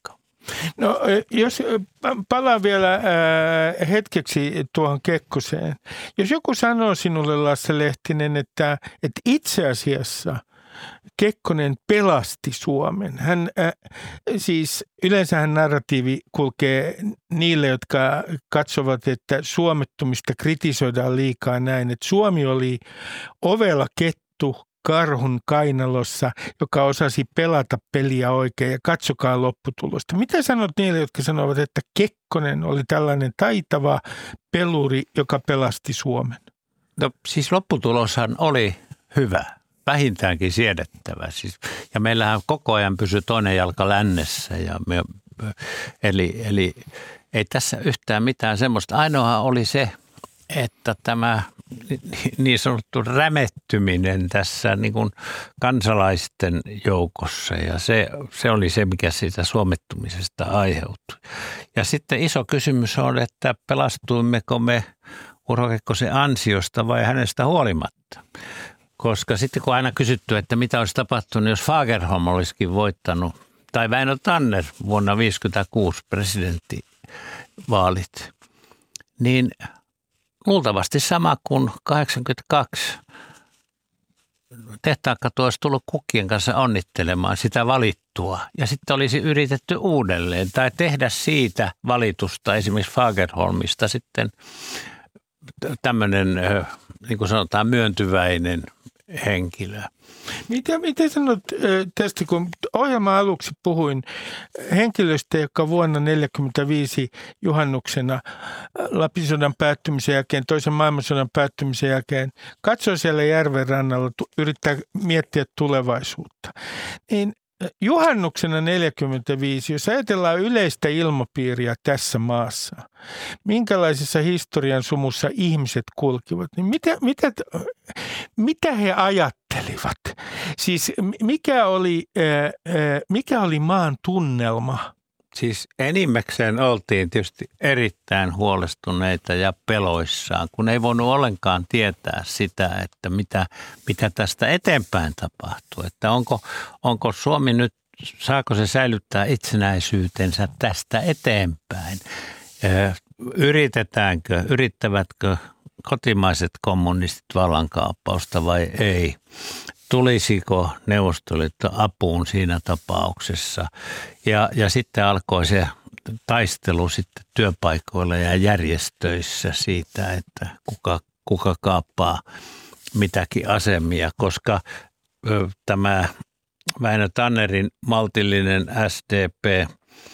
Speaker 2: No jos palaan vielä hetkeksi tuohon Kekkoseen. Jos joku sanoo sinulle, Lasse Lehtinen, että, että itse asiassa Kekkonen pelasti Suomen. Hän, äh, siis yleensähän narratiivi kulkee niille, jotka katsovat, että suomettumista kritisoidaan liikaa näin, että Suomi oli ovela kettu karhun kainalossa, joka osasi pelata peliä oikein ja katsokaa lopputulosta. Mitä sanot niille, jotka sanovat, että Kekkonen oli tällainen taitava peluri, joka pelasti Suomen?
Speaker 3: No siis lopputuloshan oli hyvä. Vähintäänkin siedettävä. Siis, ja meillähän koko ajan pysyi toinen jalka lännessä. Ja me, eli, eli ei tässä yhtään mitään semmoista. Ainoa oli se, että tämä niin sanottu rämettyminen tässä niin kuin kansalaisten joukossa. Ja se, se oli se, mikä siitä suomettumisesta aiheutui. Ja sitten iso kysymys on, että pelastuimmeko me Urho Kekkosen ansiosta vai hänestä huolimatta. Koska sitten kun aina kysytty, että mitä olisi tapahtunut, jos Fagerholm olisikin voittanut, tai Väinö Tanner vuonna tuhatyhdeksänsataaviisikymmentäkuusi presidenttivaalit, niin luultavasti sama kuin kahdeksankymmentäkaksi Tehtaakka olisi tullut kukkien kanssa onnittelemaan sitä valittua. Ja sitten olisi yritetty uudelleen tai tehdä siitä valitusta esimerkiksi Fagerholmista sitten tämmöinen, niin kuin sanotaan, myöntyväinen henkilö.
Speaker 2: Mitä, mitä sanot tästä, kun ohjelman aluksi puhuin henkilöstä, joka vuonna tuhatyhdeksänsataaneljäkymmentäviisi juhannuksena Lapin päättymisen jälkeen, toisen maailmansodan päättymisen jälkeen, katsoi siellä järven rannalla, yrittää miettiä tulevaisuutta. Niin juhannuksena neljäkymmentäviisi, jos ajatellaan yleistä ilmapiiriä tässä maassa, minkälaisessa historian sumussa ihmiset kulkivat, niin mitä, mitä, mitä he ajattelivat? Siis mikä oli, mikä oli maan tunnelma?
Speaker 3: Siis enimmäkseen oltiin tietysti erittäin huolestuneita ja peloissaan, kun ei voinut ollenkaan tietää sitä, että mitä, mitä tästä eteenpäin tapahtuu. Että onko, onko Suomi nyt, saako se säilyttää itsenäisyytensä tästä eteenpäin? Yritetäänkö, yrittävätkö kotimaiset kommunistit vallankaappausta vai ei? Tulisiko Neuvostoliitto apuun siinä tapauksessa? Ja, ja sitten alkoi se taistelu sitten työpaikoilla ja järjestöissä siitä, että kuka, kuka kaappaa mitäkin asemia, koska ö, tämä Väinö Tannerin maltillinen S D P ö,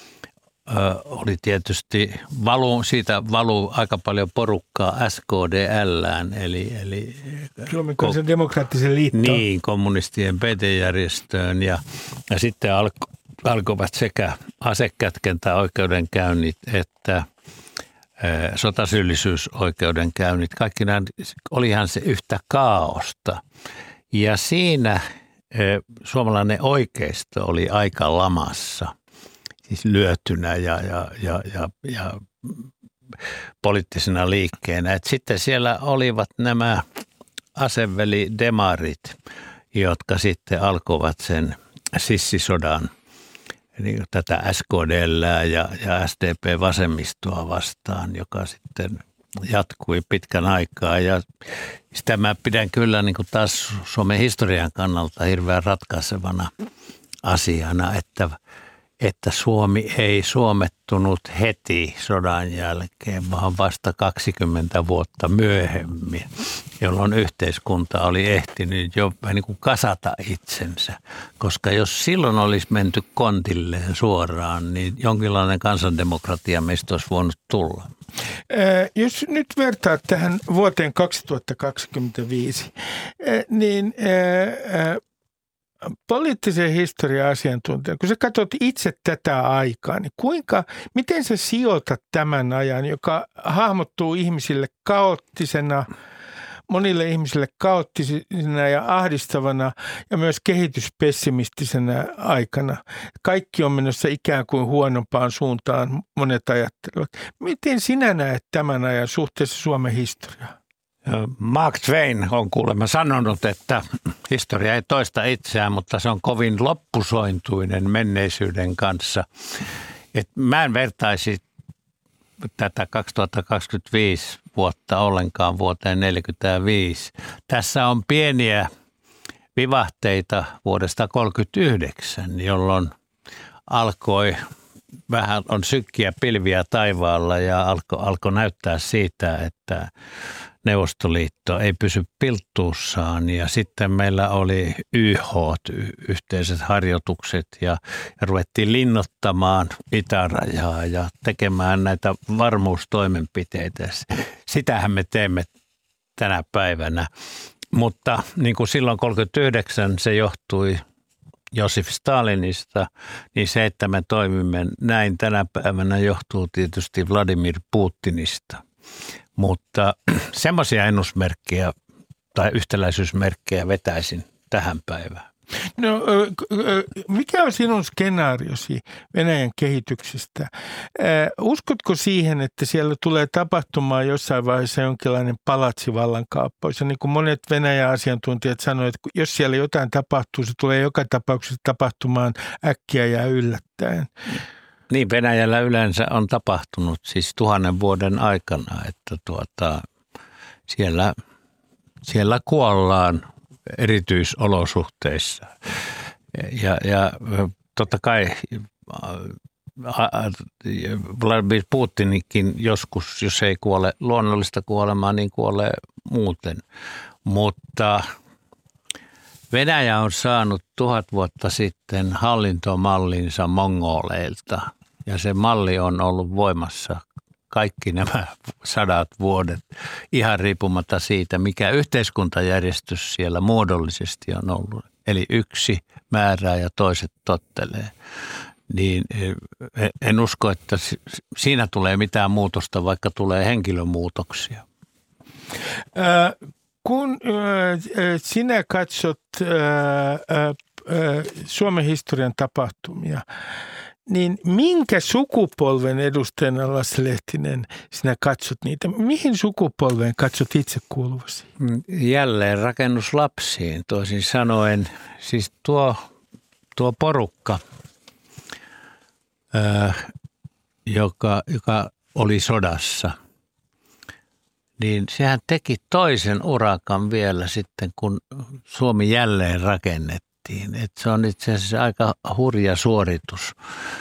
Speaker 3: oli tietysti, valu, siitä valuu aika paljon porukkaa S K D L:ään, eli, eli
Speaker 2: Suomen kansan demokraattisen liittoon.
Speaker 3: Niin, kommunistien peitejärjestöön ja, ja sitten alko, alkoivat sekä asekätkentäoikeudenkäynnit että ä, sotasyyllisyysoikeudenkäynnit. Kaikki nämä, olihan se yhtä kaaosta ja siinä ä, suomalainen oikeisto oli aika lamassa. Siis lyötynä ja, ja, ja, ja, ja poliittisena liikkeenä. Et sitten siellä olivat nämä aseveli-demarit, jotka sitten alkoivat sen sissisodan, niin tätä S K D L:ää ja, ja S D P-vasemmistoa vastaan, joka sitten jatkui pitkän aikaa. Ja sitä mä pidän kyllä niin kuin taas Suomen historian kannalta hirveän ratkaisevana asiana, että että Suomi ei suomettunut heti sodan jälkeen, vaan vasta kaksikymmentä vuotta myöhemmin, jolloin yhteiskunta oli ehtinyt jo niin kuin kasata itsensä. Koska jos silloin olisi menty kontilleen suoraan, niin jonkinlainen kansandemokratia meistä olisi voinut tulla.
Speaker 2: Jos nyt vertaa tähän vuoteen kaksituhattakaksikymmentäviisi, niin poliittisen historian asiantuntija, kun sä katsot itse tätä aikaa, niin kuinka, miten sä sijoitat tämän ajan, joka hahmottuu ihmisille kaoottisena, monille ihmisille kaoottisena ja ahdistavana ja myös kehityspessimistisenä aikana. Kaikki on menossa ikään kuin huonompaan suuntaan, monet ajattelevat. Miten sinä näet tämän ajan suhteessa Suomen historiaan?
Speaker 3: Mark Twain on kuulemma sanonut, että historia ei toista itseään, mutta se on kovin loppusointuinen menneisyyden kanssa. Et mä en vertaisi tätä kaksituhattakaksikymmentäviisi vuotta ollenkaan vuoteen neljäkymmentäviisi. Tässä on pieniä vivahteita vuodesta kolmekymmentäyhdeksän, jolloin alkoi vähän on sykkiä pilviä taivaalla ja alkoi alko näyttää siitä, että Neuvostoliitto ei pysy pilttuussaan ja sitten meillä oli Y H, yhteiset harjoitukset ja, ja ruvettiin linnoittamaan itärajaa ja tekemään näitä varmuustoimenpiteitä. Sitähän me teemme tänä päivänä, mutta niin kuin silloin kolmekymmentäyhdeksän se johtui Josif Stalinista, niin se, että me toimimme näin tänä päivänä johtuu tietysti Vladimir Putinista. Mutta semmoisia ennusmerkkejä tai yhtäläisyysmerkkejä vetäisin tähän päivään.
Speaker 2: No, mikä on sinun skenaariosi Venäjän kehityksestä? Uskotko siihen, että siellä tulee tapahtumaan jossain vaiheessa jonkinlainen palatsivallankaappaus? Ja niin kuin monet Venäjän asiantuntijat sanoivat, että jos siellä jotain tapahtuu, se tulee joka tapauksessa tapahtumaan äkkiä ja yllättäen.
Speaker 3: Niin, Venäjällä yleensä on tapahtunut siis tuhannen vuoden aikana, että tuota, siellä, siellä kuollaan erityisolosuhteissa. Ja, ja totta kai Vladimir Putinkin joskus, jos ei kuole luonnollista kuolemaa, niin kuolee muuten. Mutta Venäjä on saanut tuhat vuotta sitten hallintomallinsa mongoleilta ja se malli on ollut voimassa kaikki nämä sadat vuodet ihan riippumatta siitä, mikä yhteiskuntajärjestys siellä muodollisesti on ollut. Eli yksi määrää ja toiset tottelee. Niin en usko, että siinä tulee mitään muutosta, vaikka tulee henkilömuutoksia.
Speaker 2: Äh, kun äh, sinä katsot äh, äh, Suomen historian tapahtumia, niin minkä sukupolven edustajana, Lasse Lehtinen, sinä katsot niitä? Mihin sukupolveen katsot itse kuuluvasi?
Speaker 3: Jälleen rakennuslapsiin, toisin sanoen. Siis tuo, tuo porukka, ää, joka, joka oli sodassa, niin sehän teki toisen urakan vielä sitten, kun Suomi jälleen rakennettiin. Et se on itse asiassa aika hurja suoritus,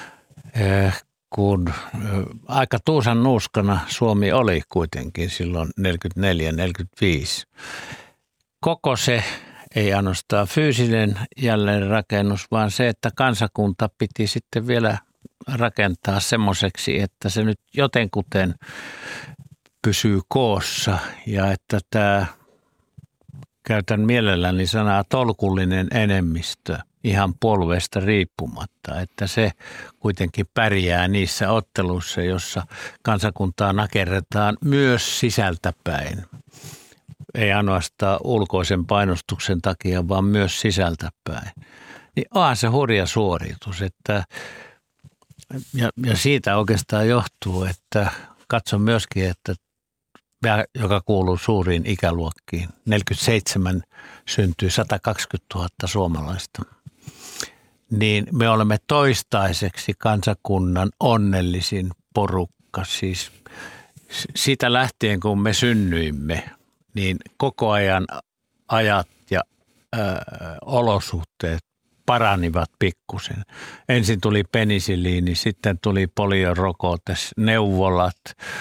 Speaker 3: kun aika tuusan nuuskana Suomi oli kuitenkin silloin neljäkymmentäneljä neljäkymmentäviisi. Koko se ei ainoastaan fyysinen jälleenrakennus, vaan se, että kansakunta piti sitten vielä rakentaa semmoiseksi, että se nyt jotenkuten pysyy koossa ja että tämä, käytän mielelläni sanaa, tolkullinen enemmistö ihan puolueesta riippumatta, että se kuitenkin pärjää niissä otteluissa, jossa kansakuntaa nakerretaan myös sisältäpäin. Ei ainoastaan ulkoisen painostuksen takia, vaan myös sisältäpäin. Niin onhan se hurja suoritus, että, ja, ja siitä oikeastaan johtuu, että katson myöskin, että joka kuuluu suuriin ikäluokkiin. neljäkymmentäseitsemän syntyy sata kaksikymmentätuhatta suomalaista. Niin me olemme toistaiseksi kansakunnan onnellisin porukka. Siis siitä lähtien, kun me synnyimme, niin koko ajan ajat ja ää, olosuhteet paranivat pikkusen. Ensin tuli penisiliini, sitten tuli poliorokote, neuvolat,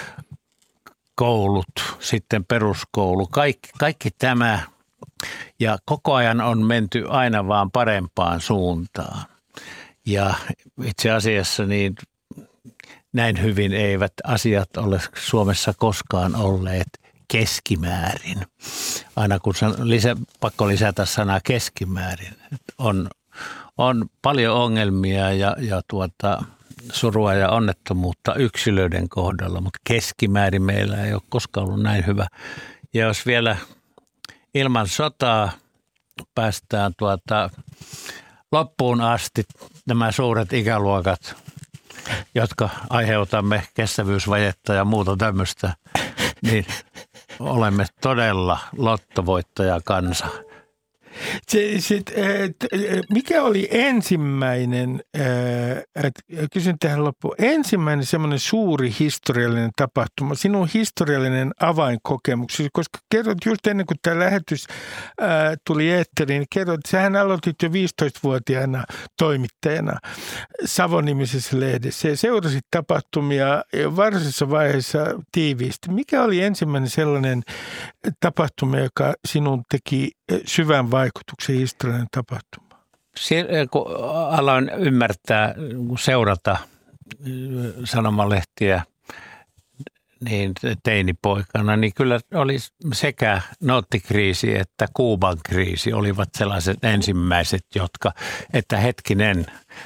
Speaker 3: koulut, sitten peruskoulu, kaikki, kaikki tämä ja koko ajan on menty aina vaan parempaan suuntaan. Ja itse asiassa niin näin hyvin eivät asiat ole Suomessa koskaan olleet keskimäärin. Aina kun lisä, pakko lisätä sanaa keskimäärin, on, on paljon ongelmia ja, ja tuota, surua ja onnettomuutta yksilöiden kohdalla, mutta keskimäärin meillä ei ole koskaan ollut näin hyvä. Ja jos vielä ilman sotaa päästään tuota loppuun asti nämä suuret ikäluokat, jotka aiheutamme kestävyysvajetta ja muuta tämmöistä, niin olemme todella lottovoittajakansa.
Speaker 2: Se, sit, et, mikä oli ensimmäinen, et, kysyn tähän loppuun, ensimmäinen semmoinen suuri historiallinen tapahtuma, sinun historiallinen avainkokemuksesi, koska kerrot just ennen kuin tämä lähetys ää, tuli eetteriin, niin kerrot, että sähän aloitit jo viisitoistavuotiaana toimittajana Savo-nimisessä lehdessä ja seurasit tapahtumia varsinaisessa vaiheessa tiiviisti. Mikä oli ensimmäinen sellainen tapahtuma, joka sinun teki syvän vaikutuksen historiallinen tapahtuma?
Speaker 3: Siellä, kun aloin ymmärtää, seurata sanomalehtiä niin teinipoikana, niin kyllä oli sekä noottikriisi että Kuuban kriisi olivat sellaiset ensimmäiset, jotka, että hetkinen,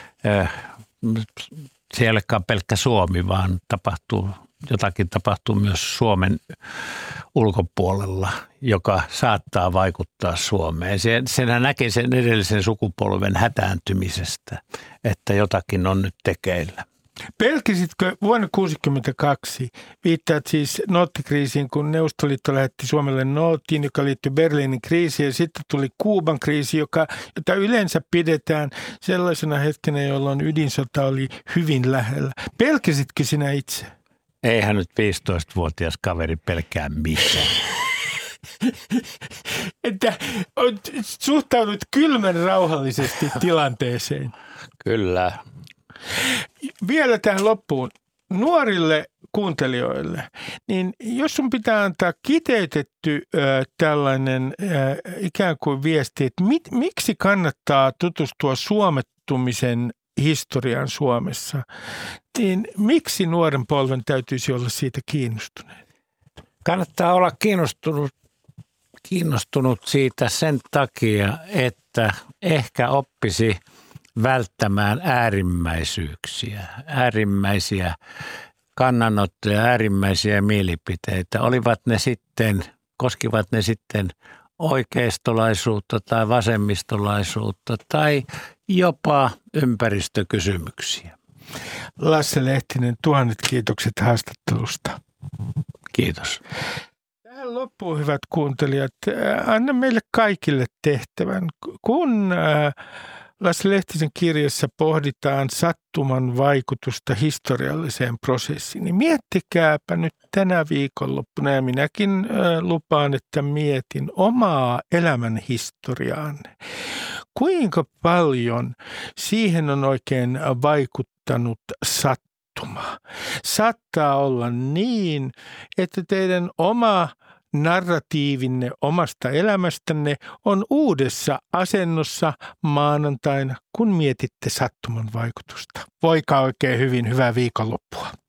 Speaker 3: se ei olekaan pelkkä Suomi, vaan tapahtuu, jotakin tapahtuu myös Suomen ulkopuolella, joka saattaa vaikuttaa Suomeen. Se, senhän näkee sen edellisen sukupolven hätääntymisestä, että jotakin on nyt tekeillä.
Speaker 2: Pelkisitkö vuonna tuhatyhdeksänsataakuusikymmentäkaksi, viittaat siis noottikriisiin, kun Neuvostoliitto lähetti Suomelle nootin, joka liittyi Berliinin kriisiin, ja sitten tuli Kuuban kriisi, joka, jota yleensä pidetään sellaisena hetkenä, jolloin ydinsota oli hyvin lähellä. Pelkisitkö sinä itse?
Speaker 3: Eihän nyt viisitoistavuotias kaveri pelkää mitään.
Speaker 2: Että suhtaudut kylmän rauhallisesti tilanteeseen.
Speaker 3: Kyllä.
Speaker 2: Vielä tähän loppuun. Nuorille kuuntelijoille, niin jos sun pitää antaa kiteytetty äh, tällainen äh, ikään kuin viesti, että mit, miksi kannattaa tutustua suomettumisen historiaan Suomessa, niin miksi nuoren polven täytyisi olla siitä kiinnostuneen?
Speaker 3: Kannattaa olla kiinnostunut, kiinnostunut siitä sen takia, että ehkä oppisi välttämään äärimmäisyyksiä, äärimmäisiä kannanottoja, äärimmäisiä mielipiteitä. Olivat ne sitten, koskivat ne sitten oikeistolaisuutta tai vasemmistolaisuutta tai jopa ympäristökysymyksiä.
Speaker 2: Lasse Lehtinen, tuhannet kiitokset haastattelusta.
Speaker 3: Kiitos.
Speaker 2: Tähän loppuun, hyvät kuuntelijat, anna meille kaikille tehtävän. Kun Lasse Lehtisen kirjassa pohditaan sattuman vaikutusta historialliseen prosessiin, niin miettikääpä nyt tänä viikonloppuna, ja minäkin lupaan, että mietin omaa elämän historiaanne. Kuinka paljon siihen on oikein vaikuttanut sattuma? Saattaa olla niin, että teidän oma narratiivinne omasta elämästänne on uudessa asennossa maanantaina, kun mietitte sattuman vaikutusta. Voikaa oikein hyvin, hyvää viikonloppua.